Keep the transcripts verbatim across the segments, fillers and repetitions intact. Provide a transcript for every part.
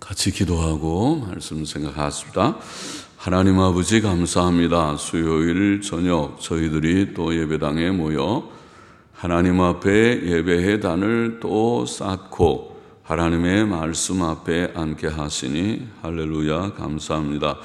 같이 기도하고 말씀 생각하겠습니다. 하나님 아버지 감사합니다. 수요일 저녁 저희들이 또 예배당에 모여 하나님 앞에 예배의 단을 또 쌓고 하나님의 말씀 앞에 앉게 하시니 할렐루야 감사합니다.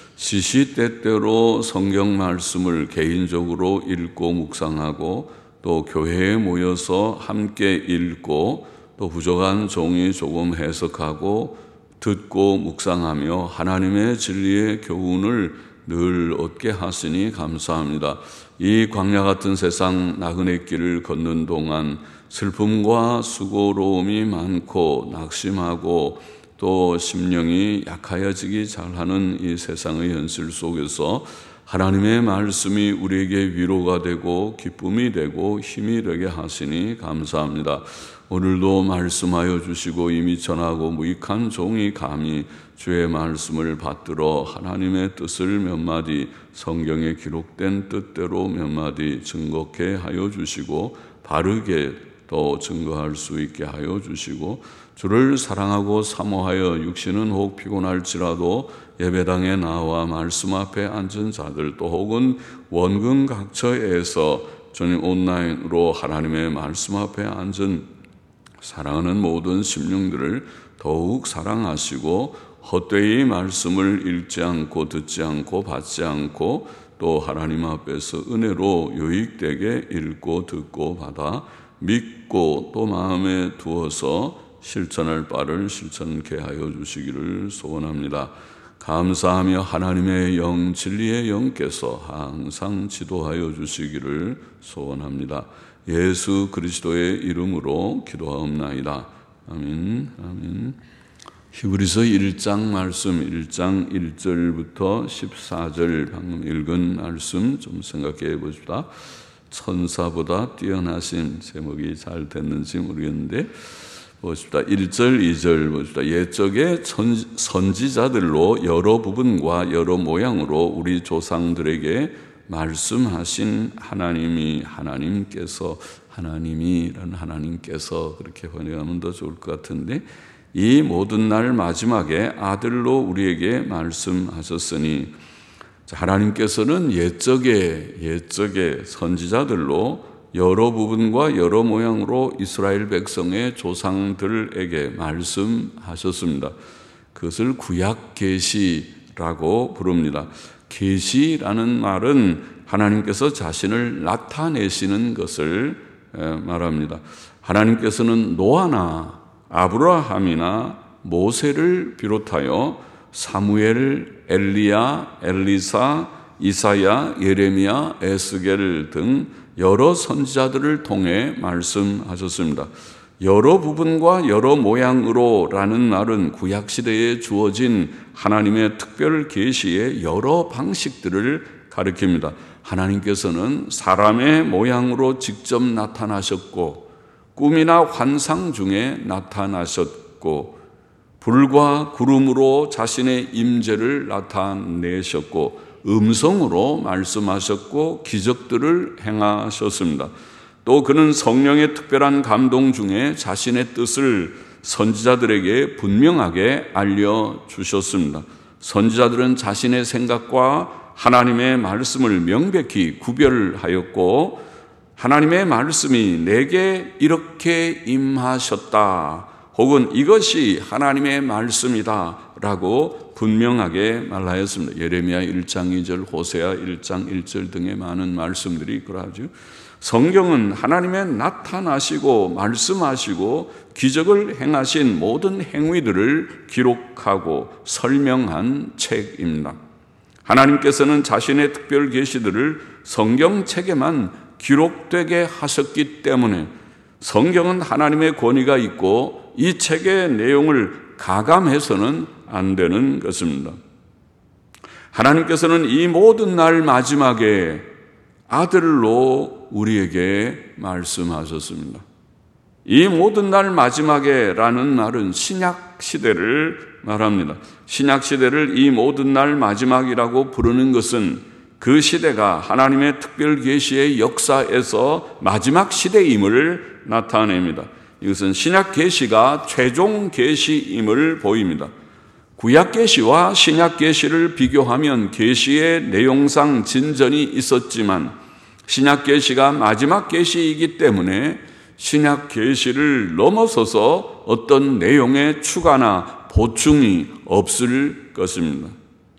시시때때로 성경 말씀을 개인적으로 읽고 묵상하고 또 교회에 모여서 함께 읽고 또 부족한 종이 조금 해석하고 듣고 묵상하며 하나님의 진리의 교훈을 늘 얻게 하시니 감사합니다. 이 광야 같은 세상 나그네 길을 걷는 동안 슬픔과 수고로움이 많고 낙심하고 또 심령이 약하여지기 잘하는 이 세상의 현실 속에서 하나님의 말씀이 우리에게 위로가 되고 기쁨이 되고 힘이 되게 하시니 감사합니다. 오늘도 말씀하여 주시고 이미 전하고 무익한 종이 감히 주의 말씀을 받들어 하나님의 뜻을 몇 마디 성경에 기록된 뜻대로 몇 마디 증거케 하여 주시고 바르게 또 증거할 수 있게 하여 주시고 주를 사랑하고 사모하여 육신은 혹 피곤할지라도 예배당에 나와 말씀 앞에 앉은 자들 또 혹은 원근 각처에서 주님 온라인으로 하나님의 말씀 앞에 앉은 사랑하는 모든 심령들을 더욱 사랑하시고 헛되이 말씀을 읽지 않고 듣지 않고 받지 않고 또 하나님 앞에서 은혜로 유익되게 읽고 듣고 받아 믿고 또 마음에 두어서 실천할 바를 실천케 하여 주시기를 소원합니다. 감사하며 하나님의 영 진리의 영께서 항상 지도하여 주시기를 소원합니다. 예수 그리스도의 이름으로 기도하옵나이다. 아멘. 아멘. 히브리서 일 장 말씀 일 장 일 절부터 십사 절 방금 읽은 말씀 좀 생각해 보십시다. 천사보다 뛰어나신 제목이 잘 됐는지 모르겠는데 보십시다. 일 절 이 절 보십시다. 옛적의 선지자들로 여러 부분과 여러 모양으로 우리 조상들에게 말씀하신 하나님이 하나님께서 하나님이라는 하나님께서 그렇게 번역하면 더 좋을 것 같은데 이 모든 날 마지막에 아들로 우리에게 말씀하셨으니 하나님께서는 옛적의 옛적의 선지자들로 여러 부분과 여러 모양으로 이스라엘 백성의 조상들에게 말씀하셨습니다. 그것을 구약 계시라고 부릅니다. 계시라는 말은 하나님께서 자신을 나타내시는 것을 말합니다. 하나님께서는 노아나 아브라함이나 모세를 비롯하여 사무엘, 엘리야, 엘리사, 이사야, 예레미야, 에스겔 등 여러 선지자들을 통해 말씀하셨습니다. 여러 부분과 여러 모양으로 라는 말은 구약시대에 주어진 하나님의 특별 계시의 여러 방식들을 가리킵니다. 하나님께서는 사람의 모양으로 직접 나타나셨고 꿈이나 환상 중에 나타나셨고 불과 구름으로 자신의 임재를 나타내셨고 음성으로 말씀하셨고 기적들을 행하셨습니다. 또 그는 성령의 특별한 감동 중에 자신의 뜻을 선지자들에게 분명하게 알려주셨습니다. 선지자들은 자신의 생각과 하나님의 말씀을 명백히 구별하였고 하나님의 말씀이 내게 이렇게 임하셨다 혹은 이것이 하나님의 말씀이다 라고 분명하게 말하였습니다. 예레미야 일 장 이 절, 호세아 일 장 일 절 등의 많은 말씀들이 그러하죠. 성경은 하나님의 나타나시고 말씀하시고 기적을 행하신 모든 행위들을 기록하고 설명한 책입니다. 하나님께서는 자신의 특별 계시들을 성경책에만 기록되게 하셨기 때문에 성경은 하나님의 권위가 있고 이 책의 내용을 가감해서는 안 되는 것입니다. 하나님께서는 이 모든 날 마지막에 아들로 우리에게 말씀하셨습니다. 이 모든 날 마지막에 라는 말은 신약 시대를 말합니다. 신약 시대를 이 모든 날 마지막이라고 부르는 것은 그 시대가 하나님의 특별 계시의 역사에서 마지막 시대임을 나타냅니다. 이것은 신약 계시가 최종 계시임을 보입니다. 구약 계시와 신약 계시를 비교하면 계시의 내용상 진전이 있었지만 신약 계시가 마지막 계시이기 때문에 신약 계시를 넘어서서 어떤 내용의 추가나 보충이 없을 것입니다.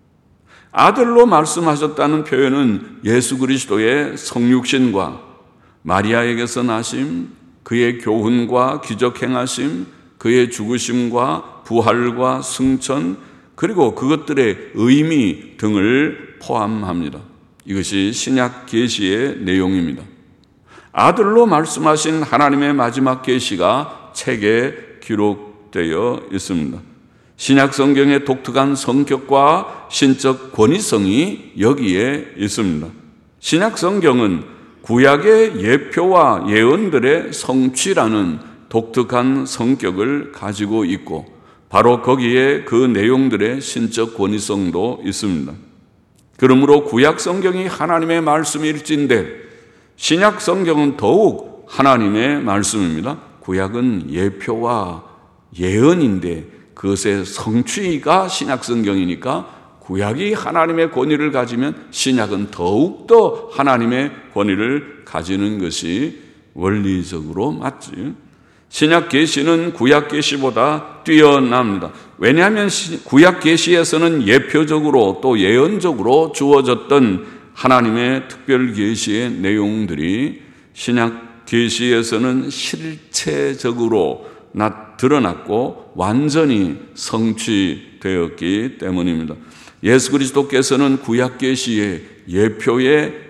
아들로 말씀하셨다는 표현은 예수 그리스도의 성육신과 마리아에게서 나심, 그의 교훈과 기적 행하심, 그의 죽으심과 부활과 승천, 그리고 그것들의 의미 등을 포함합니다. 이것이 신약 계시의 내용입니다. 아들로 말씀하신 하나님의 마지막 계시가 책에 기록되어 있습니다. 신약 성경의 독특한 성격과 신적 권위성이 여기에 있습니다. 신약 성경은 구약의 예표와 예언들의 성취라는 독특한 성격을 가지고 있고 바로 거기에 그 내용들의 신적 권위성도 있습니다. 그러므로 구약 성경이 하나님의 말씀일진데 신약 성경은 더욱 하나님의 말씀입니다. 구약은 예표와 예언인데 그것의 성취가 신약 성경이니까 구약이 하나님의 권위를 가지면 신약은 더욱더 하나님의 권위를 가지는 것이 원리적으로 맞지. 신약 계시는 구약 계시보다 뛰어납니다. 왜냐하면 구약 계시에서는 예표적으로 또 예언적으로 주어졌던 하나님의 특별 계시의 내용들이 신약 계시에서는 실체적으로 드러났고 완전히 성취되었기 때문입니다. 예수 그리스도께서는 구약 계시의 예표의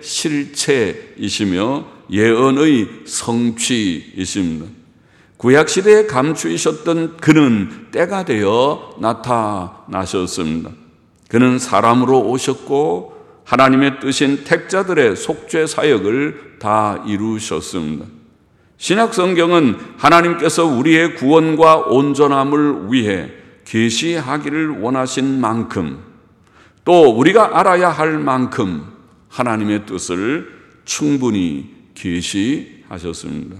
실체이시며 예언의 성취이십니다. 구약 시대에 감추이셨던 그는 때가 되어 나타나셨습니다. 그는 사람으로 오셨고 하나님의 뜻인 택자들의 속죄 사역을 다 이루셨습니다. 신약 성경은 하나님께서 우리의 구원과 온전함을 위해 계시하기를 원하신 만큼 또 우리가 알아야 할 만큼 하나님의 뜻을 충분히 계시하셨습니다.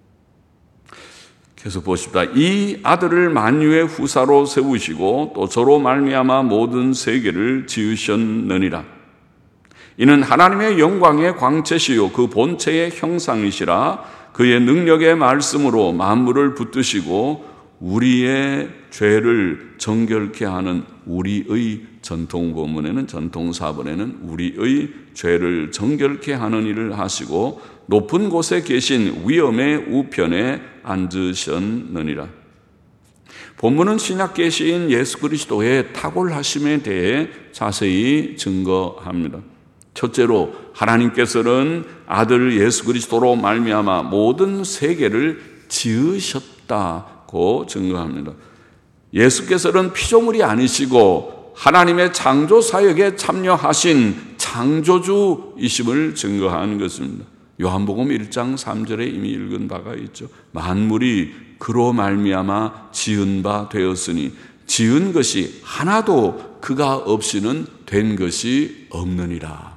계속 보십시다. 이 아들을 만유의 후사로 세우시고 또 저로 말미암아 모든 세계를 지으셨느니라. 이는 하나님의 영광의 광채시요 그 본체의 형상이시라. 그의 능력의 말씀으로 만물을 붙드시고 우리의 죄를 정결케 하는 우리의 전통 본문에는 전통 사본에는 우리의 죄를 정결케 하는 일을 하시고 높은 곳에 계신 위엄의 우편에 앉으셨느니라. 본문은 신약 계시인 예수 그리스도의 탁월하심에 대해 자세히 증거합니다. 첫째로 하나님께서는 아들 예수 그리스도로 말미암아 모든 세계를 지으셨다고 증거합니다. 예수께서는 피조물이 아니시고 하나님의 창조 사역에 참여하신 창조주이심을 증거한 것입니다. 요한복음 일 장 삼 절에 이미 읽은 바가 있죠. 만물이 그로 말미암아 지은 바 되었으니 지은 것이 하나도 그가 없이는 된 것이 없느니라.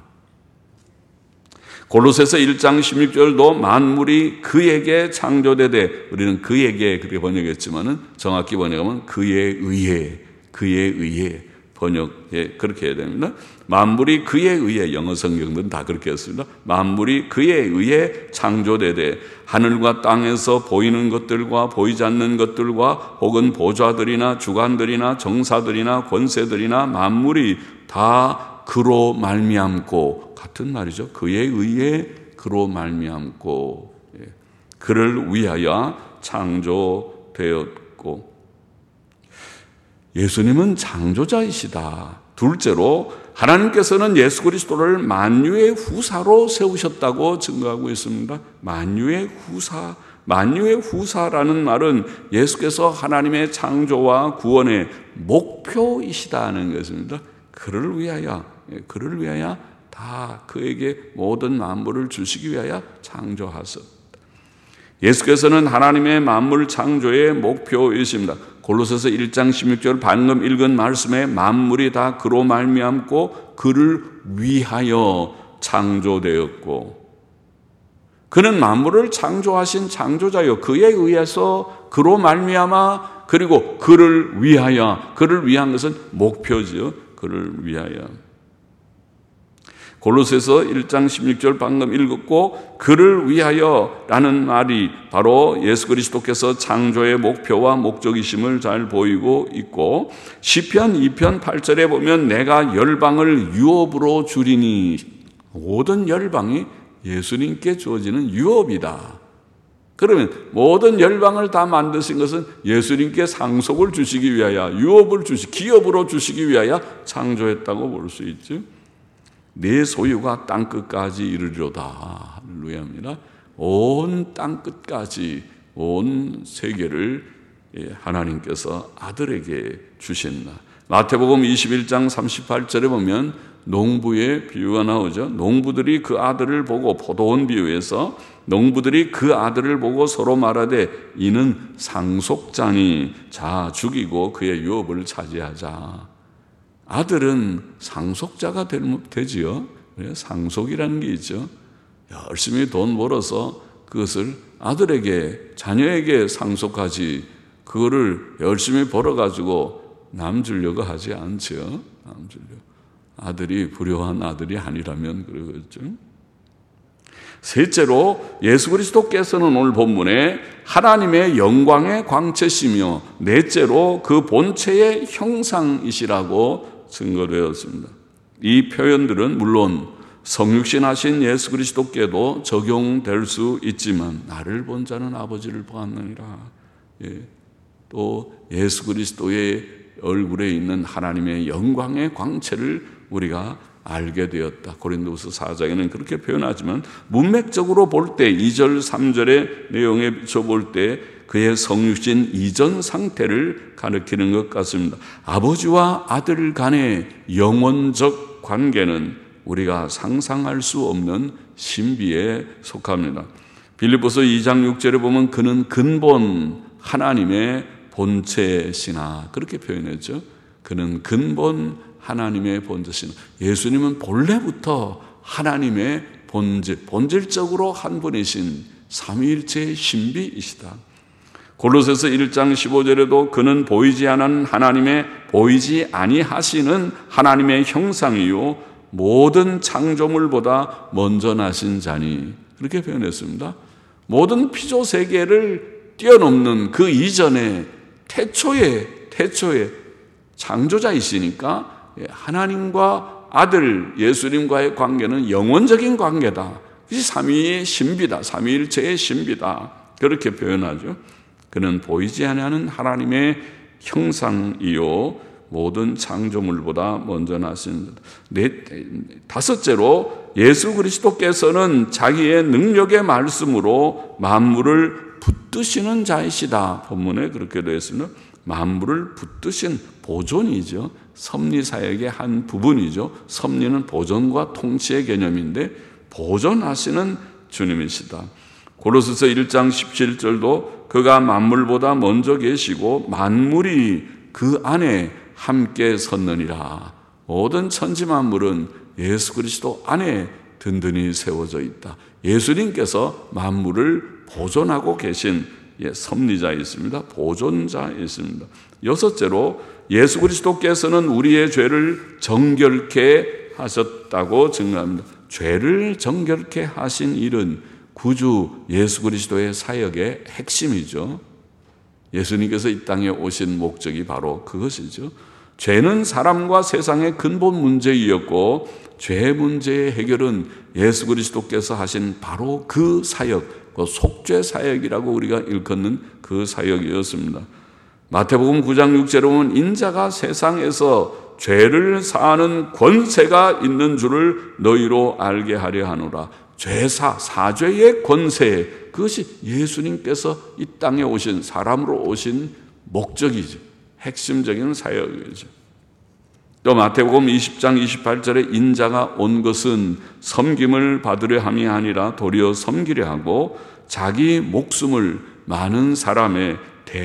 골로새서 일 장 십육 절도 만물이 그에게 창조되되 우리는 그에게 그렇게 번역했지만은 정확히 번역하면 그에 의해 그에 의해 번역에 그렇게 해야 됩니다. 만물이 그에 의해 영어 성경들은 다 그렇게 했습니다. 만물이 그에 의해 창조되되 하늘과 땅에서 보이는 것들과 보이지 않는 것들과 혹은 보좌들이나 주관들이나 정사들이나 권세들이나 만물이 다 그로 말미암고 같은 말이죠. 그에 의해 그로 말미암고 그를 위하여 창조되었고 예수님은 창조자이시다. 둘째로 하나님께서는 예수 그리스도를 만유의 후사로 세우셨다고 증거하고 있습니다. 만유의 후사, 만유의 후사라는 말은 예수께서 하나님의 창조와 구원의 목표이시다는 것입니다. 그를 위하여, 그를 위하여 다 그에게 모든 만물을 주시기 위하여 창조하셨다. 예수께서는 하나님의 만물 창조의 목표이십니다. 골로새서 일 장 십육 절 방금 읽은 말씀에 만물이 다 그로 말미암고 그를 위하여 창조되었고 그는 만물을 창조하신 창조자요, 그에 의해서 그로 말미암아 그리고 그를 위하여, 그를 위한 것은 목표죠. 그를 위하여. 골로새서 일 장 십육 절 방금 읽었고, 그를 위하여라는 말이 바로 예수 그리스도께서 창조의 목표와 목적이심을 잘 보이고 있고, 시편 이 편 팔 절에 보면 내가 열방을 유업으로 주리니, 모든 열방이 예수님께 주어지는 유업이다. 그러면 모든 열방을 다 만드신 것은 예수님께 상속을 주시기 위하여, 유업을 주시, 기업으로 주시기 위하여 창조했다고 볼 수 있죠. 내 소유가 땅끝까지 이르리로다. 할렐루야입니다. 온 땅끝까지, 온 세계를 하나님께서 아들에게 주신다. 마태복음 이십일 장 삼십팔 절에 보면 농부의 비유가 나오죠. 농부들이 그 아들을 보고, 포도원 비유에서 농부들이 그 아들을 보고 서로 말하되 이는 상속자니, 자 죽이고 그의 유업을 차지하자. 아들은 상속자가 되지요. 상속이라는 게 있죠. 열심히 돈 벌어서 그것을 아들에게, 자녀에게 상속하지, 그거를 열심히 벌어가지고 남 주려고 하지 않죠. 남 주려고. 아들이 불효한 아들이 아니라면 그러겠죠. 셋째로 예수 그리스도께서는 오늘 본문에 하나님의 영광의 광채시며, 넷째로 그 본체의 형상이시라고 증거되었습니다. 이 표현들은 물론 성육신 하신 예수 그리스도께도 적용될 수 있지만, 나를 본 자는 아버지를 보았느니라. 예. 또 예수 그리스도의 얼굴에 있는 하나님의 영광의 광채를 우리가 알게 되었다. 고린도후서 사 장에는 그렇게 표현하지만, 문맥적으로 볼 때 이 절 삼 절의 내용에 비춰볼 때 그의 성육신 이전 상태를 가리키는 것 같습니다. 아버지와 아들 간의 영원적 관계는 우리가 상상할 수 없는 신비에 속합니다. 빌립보서 이 장 육 절에 보면 그는 근본 하나님의 본체시나, 그렇게 표현했죠. 그는 근본 하나님의 본체시나. 예수님은 본래부터 하나님의 본질, 본질적으로 한 분이신 삼위일체의 신비이시다. 골로새서 일 장 십오 절에도 그는 보이지 않은 하나님의, 보이지 아니하시는 하나님의 형상이요 모든 창조물보다 먼저 나신 자니, 그렇게 표현했습니다. 모든 피조 세계를 뛰어넘는 그 이전에 태초에 태초에 창조자이시니까 하나님과 아들 예수님과의 관계는 영원적인 관계다. 그것이 삼위의 신비다. 삼위일체의 신비다. 그렇게 표현하죠. 그는 보이지 않는 하나님의 형상이요 모든 창조물보다 먼저 나신 넷, 다섯째로 예수 그리스도께서는 자기의 능력의 말씀으로 만물을 붙드시는 자이시다. 본문에 그렇게 되어 있습니다. 만물을 붙드신 보존이죠. 섭리사역의 한 부분이죠. 섭리는 보존과 통치의 개념인데 보존하시는 주님이시다. 고로새서 일 장 십칠 절도 그가 만물보다 먼저 계시고 만물이 그 안에 함께 섰느니라. 모든 천지 만물은 예수 그리스도 안에 든든히 세워져 있다. 예수님께서 만물을 보존하고 계신 섭리자이십니다. 보존자이십니다. 여섯째로 예수 그리스도께서는 우리의 죄를 정결케 하셨다고 증거합니다. 죄를 정결케 하신 일은 구주 예수 그리스도의 사역의 핵심이죠. 예수님께서 이 땅에 오신 목적이 바로 그것이죠. 죄는 사람과 세상의 근본 문제이었고 죄 문제의 해결은 예수 그리스도께서 하신 바로 그 사역, 그 속죄 사역이라고 우리가 일컫는 그 사역이었습니다. 마태복음 구 장 육 절에 보면 인자가 세상에서 죄를 사하는 권세가 있는 줄을 너희로 알게 하려 하노라. 죄사, 사죄의 권세, 그것이 예수님께서 이 땅에 오신, 사람으로 오신 목적이죠. 핵심적인 사역이죠. 또 마태복음 이십 장 이십팔 절에 인자가 온 것은 섬김을 받으려 함이 아니라 도리어 섬기려 하고 자기 목숨을 많은 사람의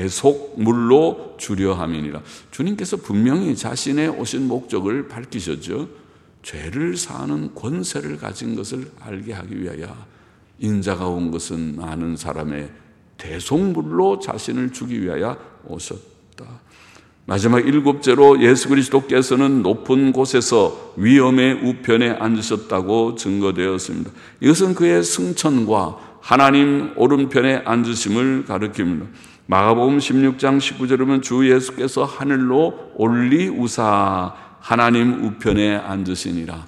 대속물로 주려 함이니라. 주님께서 분명히 자신의 오신 목적을 밝히셨죠. 죄를 사하는 권세를 가진 것을 알게 하기 위하여 인자가 온 것은 많은 사람의 대속물로 자신을 주기 위하여 오셨다. 마지막 일곱째로 예수 그리스도께서는 높은 곳에서 위엄의 우편에 앉으셨다고 증거되었습니다. 이것은 그의 승천과 하나님 오른편에 앉으심을 가리킵니다. 마가복음 십육 장 십구 절에 보면 주 예수께서 하늘로 올리우사 하나님 우편에 앉으시니라.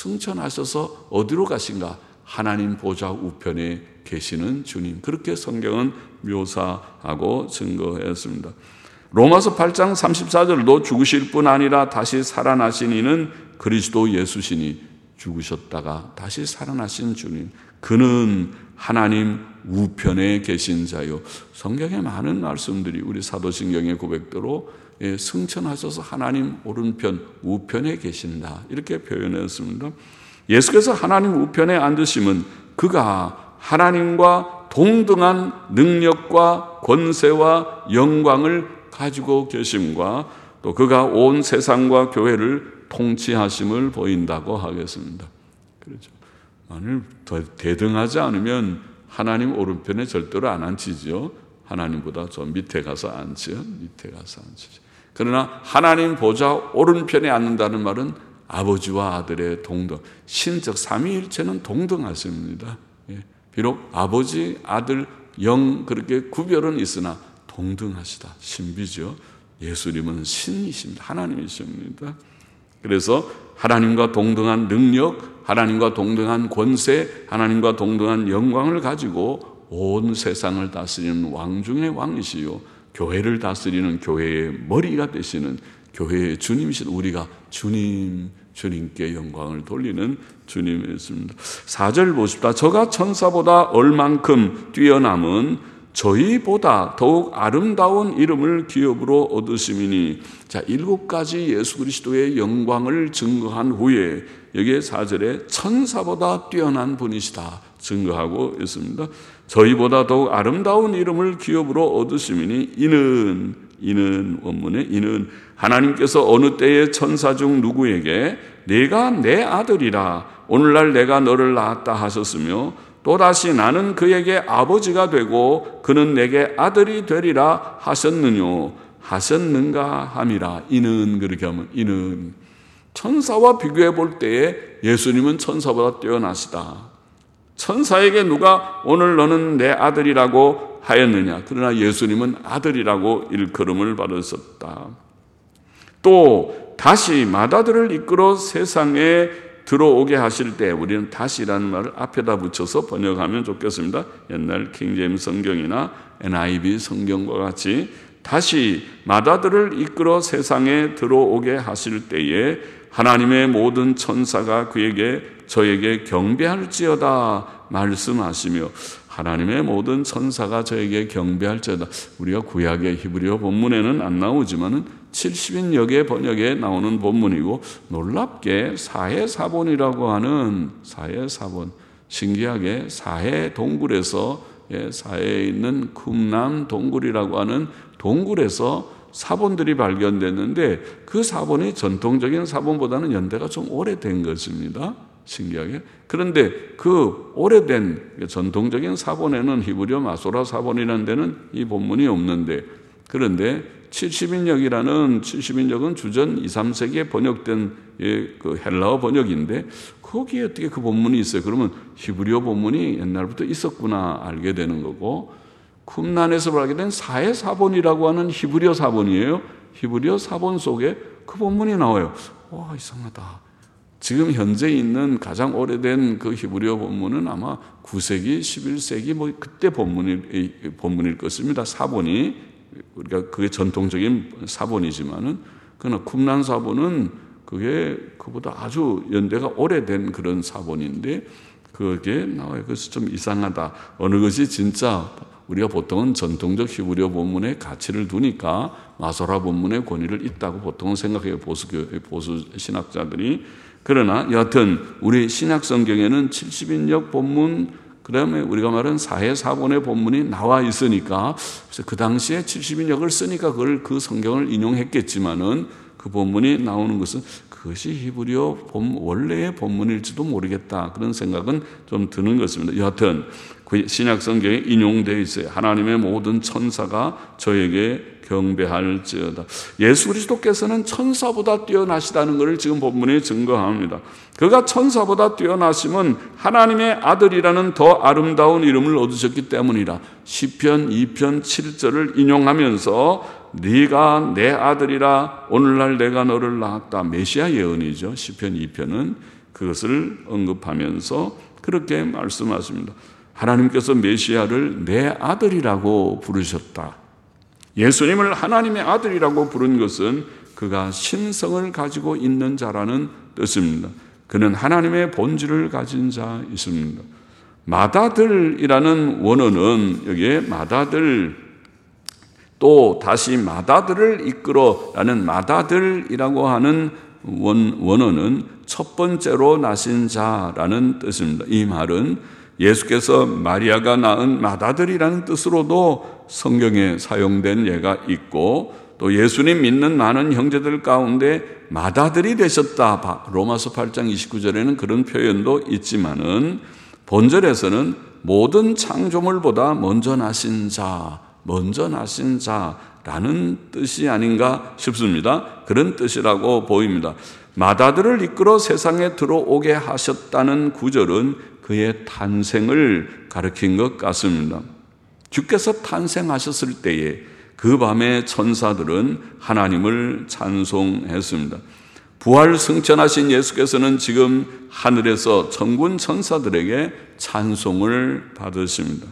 승천하셔서 어디로 가신가? 하나님 보좌 우편에 계시는 주님. 그렇게 성경은 묘사하고 증거했습니다. 로마서 팔 장 삼십사 절도 죽으실 뿐 아니라 다시 살아나신 이는 그리스도 예수시니 죽으셨다가 다시 살아나신 주님. 그는 하나님 우편에 계신 자요. 성경의 많은 말씀들이 우리 사도신경의 고백대로 승천하셔서 하나님 오른편 우편에 계신다 이렇게 표현했습니다. 예수께서 하나님 우편에 앉으심은 그가 하나님과 동등한 능력과 권세와 영광을 가지고 계심과 또 그가 온 세상과 교회를 통치하심을 보인다고 하겠습니다. 그렇죠. 만일 더 대등하지 않으면 하나님 오른편에 절대로 안 앉히죠. 하나님보다 저 밑에 가서 앉죠. 밑에 가서 앉히죠. 그러나 하나님 보좌 오른편에 앉는다는 말은 아버지와 아들의 동등, 신적 삼위일체는 동등하십니다. 비록 아버지, 아들, 영 그렇게 구별은 있으나 동등하시다. 신비죠. 예수님은 신이십니다. 하나님이십니다. 그래서 하나님과 동등한 능력, 하나님과 동등한 권세, 하나님과 동등한 영광을 가지고 온 세상을 다스리는 왕 중의 왕이시요 교회를 다스리는 교회의 머리가 되시는 교회의 주님이신 우리가 주님, 주님께 영광을 돌리는 주님이었습니다. 사 절 보십시다. 저가 천사보다 얼만큼 뛰어남은 저희보다 더욱 아름다운 이름을 기업으로 얻으심이니. 자, 일곱 가지 예수 그리스도의 영광을 증거한 후에 여기에 사 절에 천사보다 뛰어난 분이시다 증거하고 있습니다. 저희보다 더욱 아름다운 이름을 기업으로 얻으심이니 이는 이는 원문에 이는 하나님께서 어느 때에 천사 중 누구에게 내가 내 아들이라 오늘날 내가 너를 낳았다 하셨으며 또다시 나는 그에게 아버지가 되고 그는 내게 아들이 되리라 하셨느뇨 하셨는가 함이라. 이는 그렇게 하면 이는 천사와 비교해 볼 때에 예수님은 천사보다 뛰어나시다. 천사에게 누가 오늘 너는 내 아들이라고 하였느냐. 그러나 예수님은 아들이라고 일컬음을 받으셨다. 또 다시 맏아들을 이끌어 세상에 들어오게 하실 때 우리는 다시라는 말을 앞에다 붙여서 번역하면 좋겠습니다. 옛날 킹제임스 성경이나 엔아이브이 성경과 같이 다시 맏아들을 이끌어 세상에 들어오게 하실 때에 하나님의 모든 천사가 그에게 저에게 경배할지어다 말씀하시며 하나님의 모든 천사가 저에게 경배할지어다. 우리가 구약의 히브리어 본문에는 안 나오지만은 칠십 인역의 번역에 나오는 본문이고 놀랍게 사해사본이라고 하는 사해사본 신기하게 사해 동굴에서 사해에 있는 쿰남 동굴이라고 하는 동굴에서 사본들이 발견됐는데 그 사본이 전통적인 사본보다는 연대가 좀 오래된 것입니다. 신기하게. 그런데 그 오래된 전통적인 사본에는 히브리어 마소라 사본이라는 데는 이 본문이 없는데 그런데 칠십 인역이라는 칠십 인역은 주전 이, 삼 세기에 번역된 그 헬라어 번역인데 거기에 어떻게 그 본문이 있어요? 그러면 히브리어 본문이 옛날부터 있었구나 알게 되는 거고 쿰난에서 발견된 사해사본이라고 하는 히브리어 사본이에요. 히브리어 사본 속에 그 본문이 나와요. 와 이상하다. 지금 현재 있는 가장 오래된 그 히브리어 본문은 아마 구 세기, 십일 세기 뭐 그때 본문일, 본문일 것입니다. 사본이 우리가 그게 전통적인 사본이지만은 그러나 쿰난 사본은 그게 그보다 아주 연대가 오래된 그런 사본인데 그게 나와요. 그래서 좀 이상하다. 어느 것이 진짜 우리가 보통은 전통적 히브리어 본문에 가치를 두니까 마소라 본문의 권위를 있다고 보통은 생각해요. 보수, 보수 신학자들이. 그러나 여하튼 우리 신약 성경에는 칠십 인역 본문 그 다음에 우리가 말하는 사해사본의 본문이 나와 있으니까 그래서 그 당시에 칠십 인역을 쓰니까 그걸 그 성경을 인용했겠지만은 그 본문이 나오는 것은 그것이 히브리어 본, 원래의 본문일지도 모르겠다. 그런 생각은 좀 드는 것입니다. 여하튼 그 신약 성경에 인용되어 있어요. 하나님의 모든 천사가 저에게 경배할지어다. 예수 그리스도께서는 천사보다 뛰어나시다는 것을 지금 본문에 증거합니다. 그가 천사보다 뛰어나심은 하나님의 아들이라는 더 아름다운 이름을 얻으셨기 때문이라. 시편 이 편 칠 절을 인용하면서 네가 내 아들이라 오늘날 내가 너를 낳았다. 메시아 예언이죠. 시편 이 편은 그것을 언급하면서 그렇게 말씀하십니다. 하나님께서 메시아를 내 아들이라고 부르셨다. 예수님을 하나님의 아들이라고 부른 것은 그가 신성을 가지고 있는 자라는 뜻입니다. 그는 하나님의 본질을 가진 자이십니다. 맏아들이라는 원어는 여기에 맏아들 또 다시 맏아들을 이끌어라는 맏아들이라고 하는 원, 원어는 첫 번째로 나신 자라는 뜻입니다. 이 말은 예수께서 마리아가 낳은 맏아들이라는 뜻으로도 성경에 사용된 예가 있고 또 예수님 믿는 많은 형제들 가운데 맏아들이 되셨다. 로마서 팔 장 이십구 절에는 그런 표현도 있지만은 본절에서는 모든 창조물보다 먼저 나신 자, 먼저 나신 자라는 뜻이 아닌가 싶습니다. 그런 뜻이라고 보입니다. 맏아들을 이끌어 세상에 들어오게 하셨다는 구절은 그의 탄생을 가리킨 것 같습니다. 주께서 탄생하셨을 때에 그 밤에 천사들은 하나님을 찬송했습니다. 부활 승천하신 예수께서는 지금 하늘에서 천군 천사들에게 찬송을 받으십니다.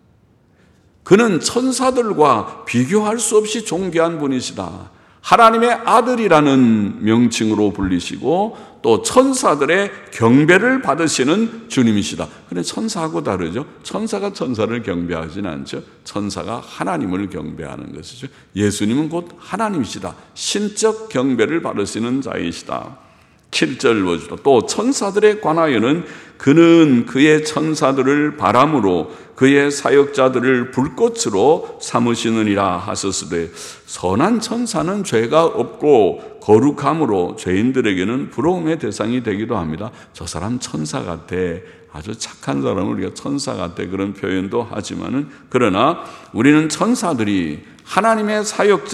그는 천사들과 비교할 수 없이 존귀한 분이시다. 하나님의 아들이라는 명칭으로 불리시고 또 천사들의 경배를 받으시는 주님이시다. 그런데 천사하고 다르죠. 천사가 천사를 경배하지는 않죠. 천사가 하나님을 경배하는 것이죠. 예수님은 곧 하나님이시다. 신적 경배를 받으시는 자이시다. 칠 절 보시죠. 또 천사들에 관하여는 그는 그의 천사들을 바람으로 그의 사역자들을 불꽃으로 삼으시느니라 하셨으되 선한 천사는 죄가 없고 거룩함으로 죄인들에게는 부러움의 대상이 되기도 합니다. 저 사람 천사 같아. 아주 착한 사람을 우리가 천사 같아 그런 표현도 하지만은 그러나 우리는 천사들이 하나님의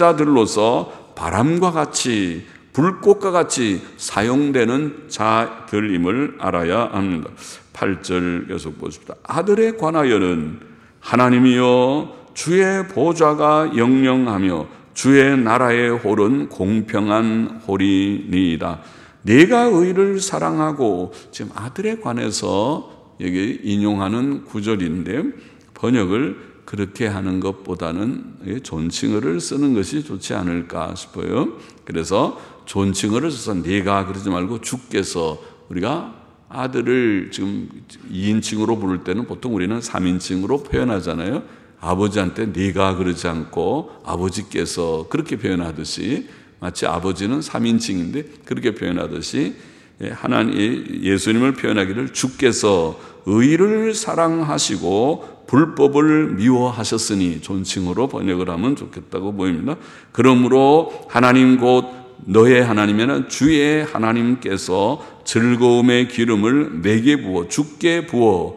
사역자들로서 바람과 같이 불꽃과 같이 사용되는 자들임을 알아야 합니다. 팔 절 계속 보십시다. 아들에 관하여는 하나님이여 주의 보좌가 영영하며 주의 나라의 홀은 공평한 홀이니이다. 네가 의를 사랑하고 지금 아들에 관해서 여기 인용하는 구절인데 번역을 그렇게 하는 것보다는 존칭어를 쓰는 것이 좋지 않을까 싶어요. 그래서 존칭어를 써서 네가 그러지 말고 주께서 우리가 아들을 지금 이인칭으로 부를 때는 보통 우리는 삼인칭으로 표현하잖아요. 아버지한테 네가 그러지 않고 아버지께서 그렇게 표현하듯이 마치 아버지는 삼인칭인데 그렇게 표현하듯이 하나님 예수님을 표현하기를 주께서 의를 사랑하시고 불법을 미워하셨으니 존칭으로 번역을 하면 좋겠다고 보입니다. 그러므로 하나님 곧 너의 하나님에는 주의 하나님께서 즐거움의 기름을 내게 부어 주께 부어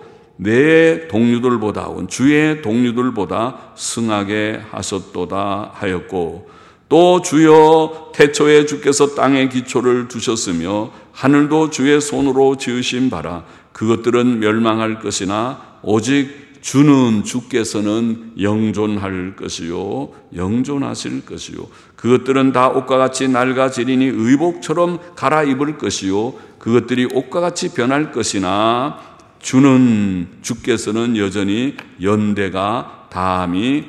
내 동료들보다 주의 동료들보다 승하게 하셨도다 하였고 또 주여 태초에 주께서 땅에 기초를 두셨으며 하늘도 주의 손으로 지으신 바라 그것들은 멸망할 것이나 오직 주는 주께서는 영존할 것이요 영존하실 것이요 그것들은 다 옷과 같이 낡아지리니 의복처럼 갈아입을 것이요 그것들이 옷과 같이 변할 것이나 주는 주께서는 여전히 연대가 다함이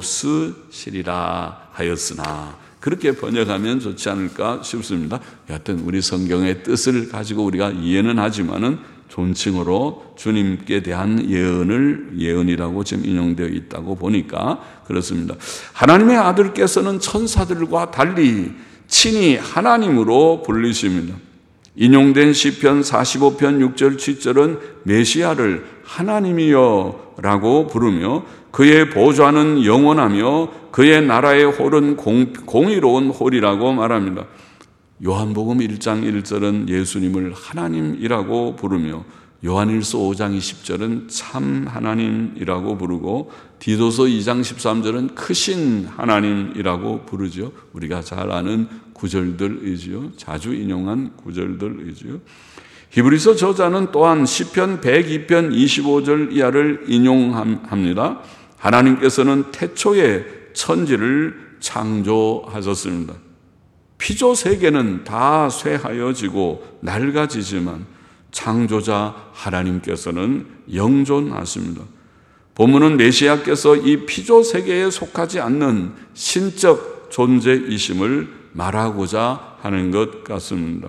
없으시리라 하였으나 그렇게 번역하면 좋지 않을까 싶습니다. 여하튼 우리 성경의 뜻을 가지고 우리가 이해는 하지만은 존칭으로 주님께 대한 예언을 예언이라고 지금 인용되어 있다고 보니까 그렇습니다. 하나님의 아들께서는 천사들과 달리 친히 하나님으로 불리십니다. 인용된 시편 사십오 편 육 절 칠 절은 메시아를 하나님이여 라고 부르며 그의 보좌는 영원하며 그의 나라의 홀은 공, 공의로운 홀이라고 말합니다. 요한복음 일 장 일 절은 예수님을 하나님이라고 부르며 요한일서 오 장 이십 절은 참 하나님이라고 부르고 디도서 이 장 십삼 절은 크신 하나님이라고 부르죠. 우리가 잘 아는 구절들이지요. 자주 인용한 구절들이지요. 히브리서 저자는 또한 시편 백이 편 이십오 절 이하를 인용합니다. 하나님께서는 태초에 천지를 창조하셨습니다. 피조 세계는 다 쇠하여지고 낡아지지만 창조자 하나님께서는 영존하십니다. 본문은 메시아께서 이 피조 세계에 속하지 않는 신적 존재이심을 말하고자 하는 것 같습니다.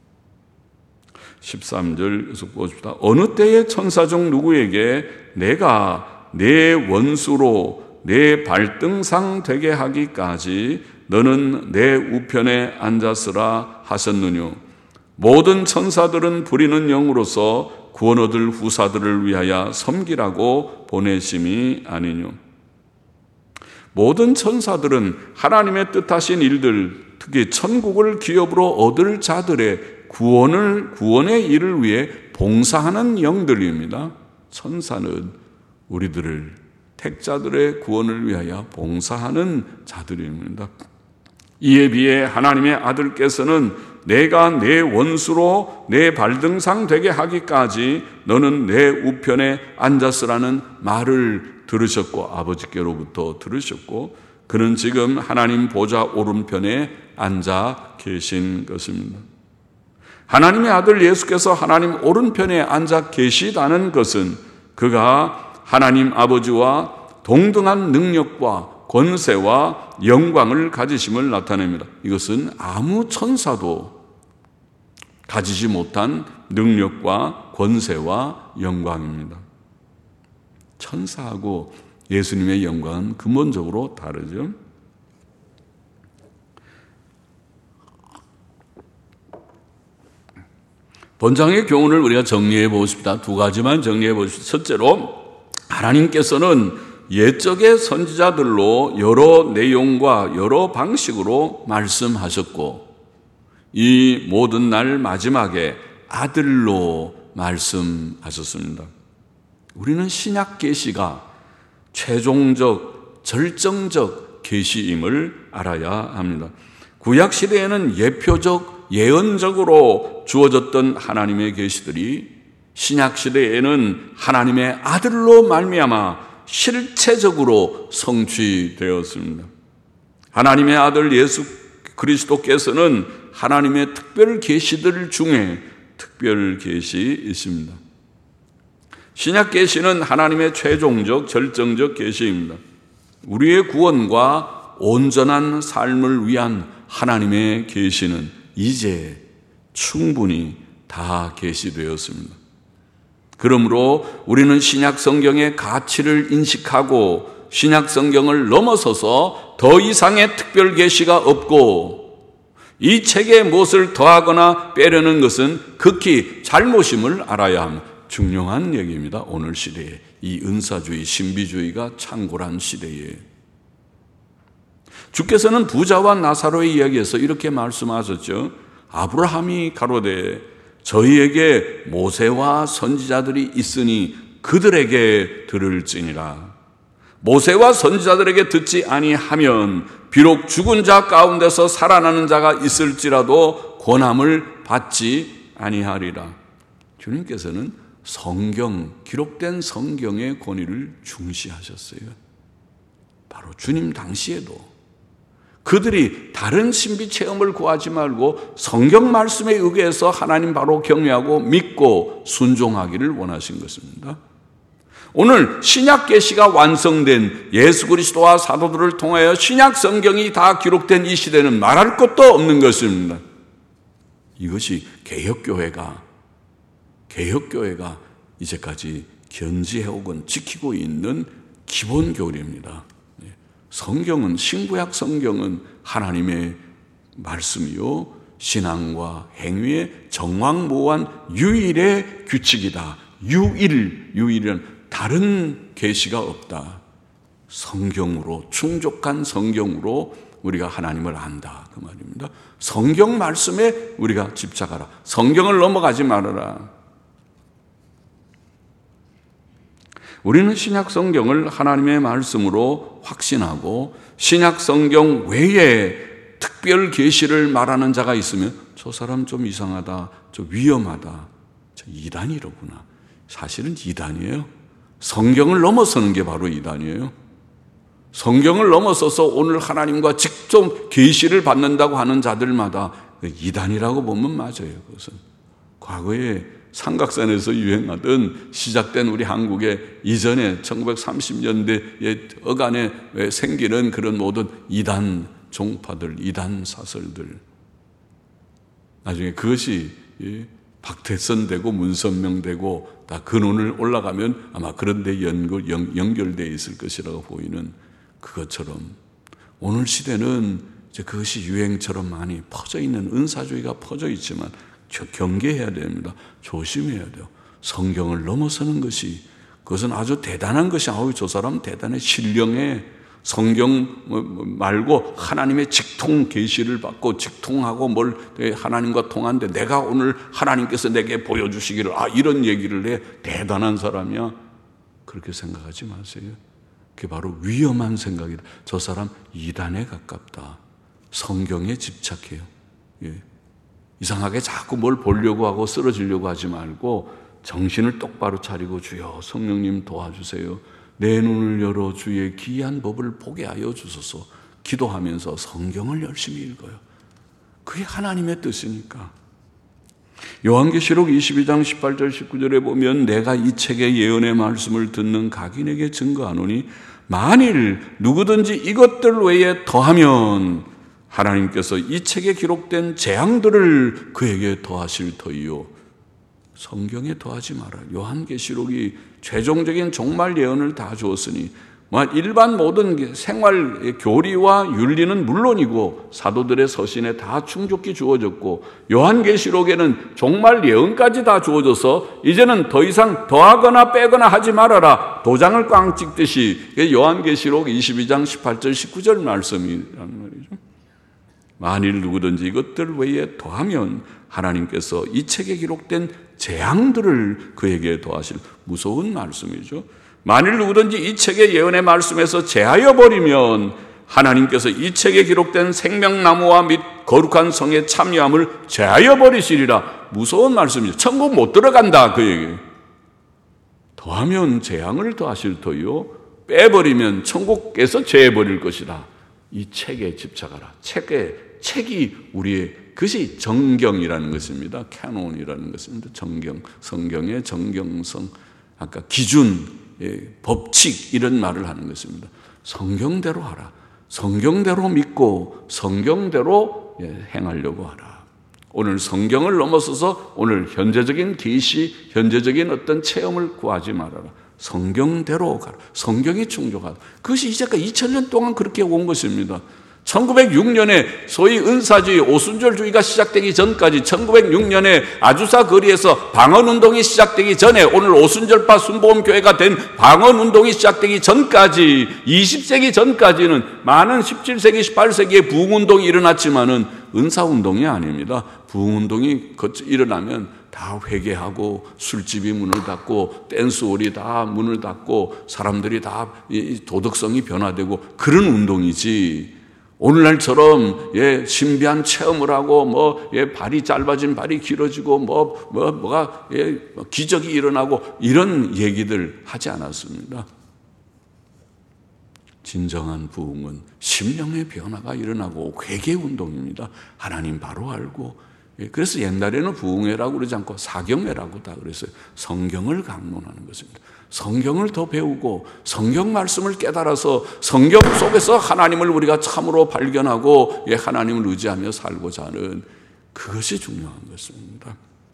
십삼 절 계속 보십시다. 어느 때에 천사 중 누구에게 내가 내 원수로 내 발등상 되게 하기까지 너는 내 우편에 앉았으라 하셨느뇨. 모든 천사들은 부리는 영으로서 구원 얻을 후사들을 위하여 섬기라고 보내심이 아니뇨. 모든 천사들은 하나님의 뜻하신 일들, 특히 천국을 기업으로 얻을 자들의 구원을, 구원의 일을 위해 봉사하는 영들입니다. 천사는 우리들을, 택자들의 구원을 위하여 봉사하는 자들입니다. 이에 비해 하나님의 아들께서는 내가 내 원수로 내 발등상 되게 하기까지 너는 내 우편에 앉았으라는 말을 들으셨고 아버지께로부터 들으셨고 그는 지금 하나님 보좌 오른편에 앉아 계신 것입니다. 하나님의 아들 예수께서 하나님 오른편에 앉아 계시다는 것은 그가 하나님 아버지와 동등한 능력과 권세와 영광을 가지심을 나타냅니다. 이것은 아무 천사도 가지지 못한 능력과 권세와 영광입니다. 천사하고 예수님의 영광은 근본적으로 다르죠. 본장의 교훈을 우리가 정리해 보십시다. 두 가지만 정리해 보십시다. 첫째로 하나님께서는 옛적의 선지자들로 여러 내용과 여러 방식으로 말씀하셨고 이 모든 날 마지막에 아들로 말씀하셨습니다. 우리는 신약 계시가 최종적, 절정적 계시임을 알아야 합니다. 구약 시대에는 예표적, 예언적으로 주어졌던 하나님의 계시들이 신약 시대에는 하나님의 아들로 말미암아 실체적으로 성취되었습니다. 하나님의 아들 예수 그리스도께서는 하나님의 특별 계시들 중에 특별 계시이십니다. 신약 계시는 하나님의 최종적 절정적 계시입니다. 우리의 구원과 온전한 삶을 위한 하나님의 계시는 이제 충분히 다 계시되었습니다. 그러므로 우리는 신약 성경의 가치를 인식하고 신약 성경을 넘어서서 더 이상의 특별 계시가 없고 이 책에 무엇을 더하거나 빼려는 것은 극히 잘못임을 알아야 합니다. 중요한 얘기입니다. 오늘 시대에 이 은사주의, 신비주의가 창궐한 시대에 주께서는 부자와 나사로의 이야기에서 이렇게 말씀하셨죠. 아브라함이 가로되 저희에게 모세와 선지자들이 있으니 그들에게 들을지니라. 모세와 선지자들에게 듣지 아니하면 비록 죽은 자 가운데서 살아나는 자가 있을지라도 권함을 받지 아니하리라. 주님께서는 성경, 기록된 성경의 권위를 중시하셨어요. 바로 주님 당시에도 그들이 다른 신비 체험을 구하지 말고 성경 말씀에 의해서 하나님 바로 경외하고 믿고 순종하기를 원하신 것입니다. 오늘 신약 계시가 완성된 예수 그리스도와 사도들을 통하여 신약 성경이 다 기록된 이 시대는 말할 것도 없는 것입니다. 이것이 개혁교회가 개혁교회가 이제까지 견지해오건 지키고 있는 기본 교리입니다. 성경은, 신구약 성경은 하나님의 말씀이요 신앙과 행위의 정확무한 유일의 규칙이다. 유일, 유일은 다른 계시가 없다. 성경으로, 충족한 성경으로 우리가 하나님을 안다 그 말입니다. 성경 말씀에 우리가 집착하라. 성경을 넘어가지 말아라. 우리는 신약 성경을 하나님의 말씀으로 확신하고 신약 성경 외에 특별 계시를 말하는 자가 있으면 저 사람 좀 이상하다, 저 위험하다, 저 이단이로구나. 사실은 이단이에요. 성경을 넘어서는 게 바로 이단이에요. 성경을 넘어서서 오늘 하나님과 직접 계시를 받는다고 하는 자들마다 이단이라고 보면 맞아요. 그것은 과거에 삼각산에서 유행하던 시작된 우리 한국의 이전에 천구백삼십 년대의 어간에 생기는 그런 모든 이단 종파들, 이단 사설들, 나중에 그것이 박태선 되고 문선명 되고 다 근원을 올라가면 아마 그런 데 연결, 연결되어 있을 것이라고 보이는 그것처럼 오늘 시대는 이제 그것이 유행처럼 많이 퍼져 있는, 은사주의가 퍼져 있지만 경계해야 됩니다. 조심해야 돼요. 성경을 넘어서는 것이, 그것은 아주 대단한 것이, 아우 저 사람 대단해, 신령해, 성경 말고 하나님의 직통 계시를 받고 직통하고 뭘 하나님과 통한데 내가 오늘 하나님께서 내게 보여주시기를, 아 이런 얘기를 해, 대단한 사람이야, 그렇게 생각하지 마세요. 그게 바로 위험한 생각이다. 저 사람 이단에 가깝다. 성경에 집착해요. 예. 이상하게 자꾸 뭘 보려고 하고 쓰러지려고 하지 말고 정신을 똑바로 차리고, 주여 성령님 도와주세요, 내 눈을 열어 주의 기이한 법을 보게 하여 주소서 기도하면서 성경을 열심히 읽어요. 그게 하나님의 뜻이니까. 요한계시록 이십이 장 십팔 절 십구 절에 보면 내가 이 책의 예언의 말씀을 듣는 각인에게 증거하노니 만일 누구든지 이것들 외에 더하면 하나님께서 이 책에 기록된 재앙들을 그에게 더하실 터이요. 성경에 더하지 마라. 요한계시록이 최종적인 종말 예언을 다 주었으니 일반 모든 생활 교리와 윤리는 물론이고 사도들의 서신에 다 충족히 주어졌고 요한계시록에는 종말 예언까지 다 주어져서 이제는 더 이상 더하거나 빼거나 하지 말아라, 도장을 꽝 찍듯이 요한계시록 이십이 장 십팔 절 십구 절 말씀이라는 말이죠. 만일 누구든지 이것들 외에 더하면 하나님께서 이 책에 기록된 재앙들을 그에게 더하실, 무서운 말씀이죠. 만일 누구든지 이 책의 예언의 말씀에서 제하여 버리면 하나님께서 이 책에 기록된 생명나무와 및 거룩한 성의 참여함을 제하여 버리시리라. 무서운 말씀이죠. 천국 못 들어간다 그 얘기. 더하면 재앙을 더하실 터요, 빼버리면 천국에서 제해버릴 것이다. 이 책에 집착하라. 책에, 책이 우리의, 그것이 정경이라는 것입니다. 캐논이라는 것입니다. 정경, 성경의 정경성, 아까 기준, 예, 법칙 이런 말을 하는 것입니다. 성경대로 하라. 성경대로 믿고 성경대로 예, 행하려고 하라. 오늘 성경을 넘어서서 오늘 현재적인 계시, 현재적인 어떤 체험을 구하지 말아라. 성경대로 가라. 성경이 충족하다. 그것이 이제까지 이천 년 동안 그렇게 온 것입니다. 천구백육 년에 소위 은사주의, 오순절주의가 시작되기 전까지, 천구백육 년에 아주사 거리에서 방언운동이 시작되기 전에, 오늘 오순절파 순복음교회가 된 방언운동이 시작되기 전까지, 이십 세기 전까지는 많은 십칠 세기, 십팔 세기에 부흥운동이 일어났지만은 은사운동이 아닙니다. 부흥운동이 일어나면 다 회개하고 술집이 문을 닫고 댄스홀이 다 문을 닫고 사람들이 다 도덕성이 변화되고 그런 운동이지, 오늘날처럼 예, 신비한 체험을 하고 뭐 예, 발이 짧아진 발이 길어지고 뭐, 뭐 뭐가 예, 기적이 일어나고 이런 얘기들 하지 않았습니다. 진정한 부흥은 심령의 변화가 일어나고 회개 운동입니다. 하나님 바로 알고. 예, 그래서 옛날에는 부흥회라고 그러지 않고 사경회라고 다 그랬어요. 성경을 강론하는 것입니다. 성경을 더 배우고 성경 말씀을 깨달아서 성경 속에서 하나님을 우리가 참으로 발견하고 예, 하나님을 의지하며 살고자 하는, 그것이 중요한 것입니다.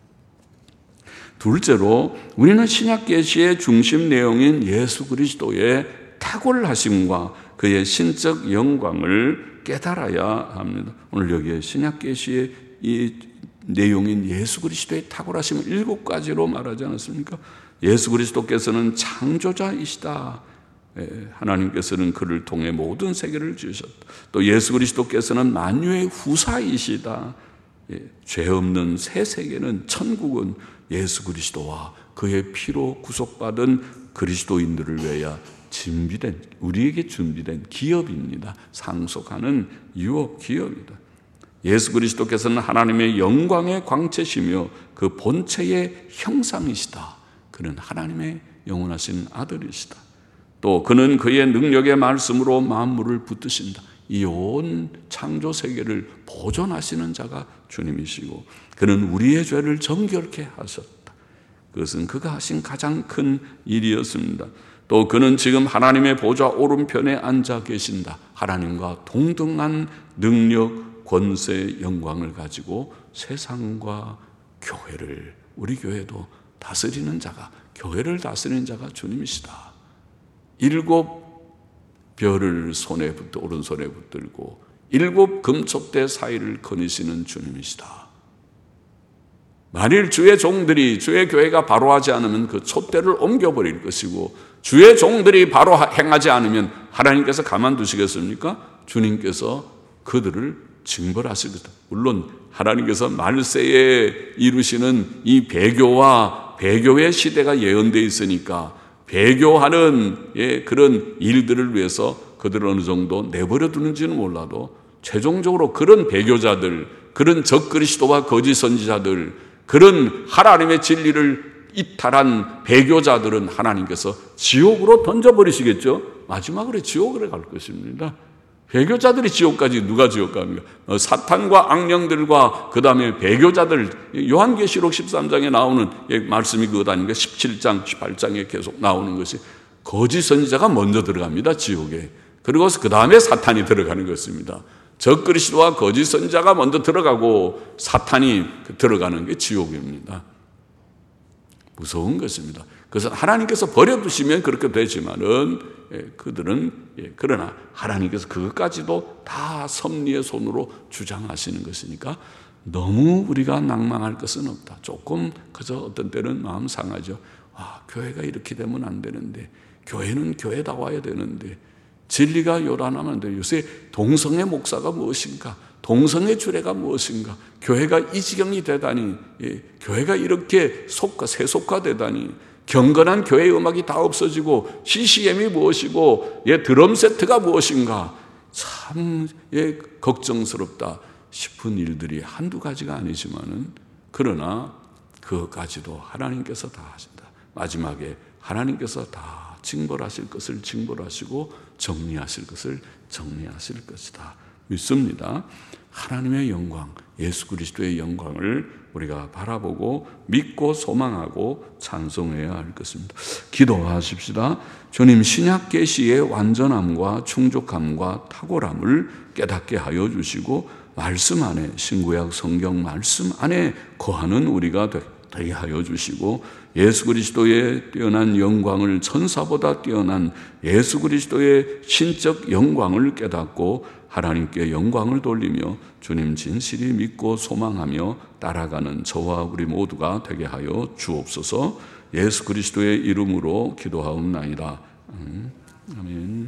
둘째로 우리는 신약 계시의 중심 내용인 예수 그리스도의 탁월하심과 그의 신적 영광을 깨달아야 합니다. 오늘 여기에 신약 계시의 이 내용인 예수 그리스도의 탁월하심을 일곱 가지로 말하지 않았습니까? 예수 그리스도께서는 창조자이시다. 하나님께서는 그를 통해 모든 세계를 지으셨다. 또 예수 그리스도께서는 만유의 후사이시다. 죄 없는 새 세계는, 천국은 예수 그리스도와 그의 피로 구속받은 그리스도인들을 위하여 준비된, 우리에게 준비된 기업입니다. 상속하는 유업 기업이다. 예수 그리스도께서는 하나님의 영광의 광채시며 그 본체의 형상이시다. 그는 하나님의 영원하신 아들이시다. 또 그는 그의 능력의 말씀으로 만물을 붙드신다. 이 온 창조 세계를 보존하시는 자가 주님이시고, 그는 우리의 죄를 정결케 하셨다. 그것은 그가 하신 가장 큰 일이었습니다. 또 그는 지금 하나님의 보좌 오른편에 앉아 계신다. 하나님과 동등한 능력, 권세, 영광을 가지고 세상과 교회를, 우리 교회도 다스리는 자가, 교회를 다스리는 자가 주님이시다. 일곱 별을 손에 붙들, 오른손에 붙들고 일곱 금촛대 사이를 거니시는 주님이시다. 만일 주의 종들이, 주의 교회가 바로 하지 않으면 그 촛대를 옮겨버릴 것이고, 주의 종들이 바로 행하지 않으면 하나님께서 가만두시겠습니까? 주님께서 그들을 징벌하실 것이다. 물론 하나님께서 말세에 이루시는 이 배교와 배교의 시대가 예언되어 있으니까 배교하는 예, 그런 일들을 위해서 그들을 어느 정도 내버려 두는지는 몰라도 최종적으로 그런 배교자들, 그런 적그리스도와 거짓 선지자들, 그런 하나님의 진리를 이탈한 배교자들은 하나님께서 지옥으로 던져버리시겠죠. 마지막으로 지옥으로 갈 것입니다. 배교자들이 지옥까지, 누가 지옥 갑니까? 어, 사탄과 악령들과 그 다음에 배교자들, 요한계시록 십삼 장에 나오는 예, 말씀이 그것 아닌가? 십칠 장, 십팔 장에 계속 나오는 것이 거짓 선지자가 먼저 들어갑니다, 지옥에. 그리고 그 다음에 사탄이 들어가는 것입니다. 적그리스도와 거짓 선지자가 먼저 들어가고 사탄이 들어가는 게 지옥입니다. 무서운 것입니다. 그래서 하나님께서 버려두시면 그렇게 되지만은 예, 그들은 예, 그러나 하나님께서 그것까지도 다 섭리의 손으로 주장하시는 것이니까 너무 우리가 낭망할 것은 없다. 조금 그저 어떤 때는 마음 상하죠. 아, 교회가 이렇게 되면 안 되는데, 교회는 교회다워야 되는데, 진리가 요란하면 안 돼요. 요새 동성애 목사가 무엇인가? 동성애 주례가 무엇인가? 교회가 이 지경이 되다니, 예, 교회가 이렇게 속과 세속화되다니, 경건한 교회 음악이 다 없어지고 씨씨엠이 무엇이고 예, 드럼 세트가 무엇인가? 참 예, 걱정스럽다 싶은 일들이 한두 가지가 아니지만은, 그러나 그것까지도 하나님께서 다 하신다. 마지막에 하나님께서 다 징벌하실 것을 징벌하시고 정리하실 것을 정리하실 것이다. 믿습니다. 하나님의 영광, 예수 그리스도의 영광을 우리가 바라보고 믿고 소망하고 찬송해야 할 것입니다. 기도하십시다. 주님, 신약 계시의 완전함과 충족함과 탁월함을 깨닫게 하여 주시고 말씀 안에, 신구약 성경 말씀 안에 거하는 우리가 되게 하여 주시고, 예수 그리스도의 뛰어난 영광을, 천사보다 뛰어난 예수 그리스도의 신적 영광을 깨닫고 하나님께 영광을 돌리며 주님 진실이 믿고 소망하며 따라가는 저와 우리 모두가 되게 하여 주옵소서. 예수 그리스도의 이름으로 기도하옵나이다. 아멘.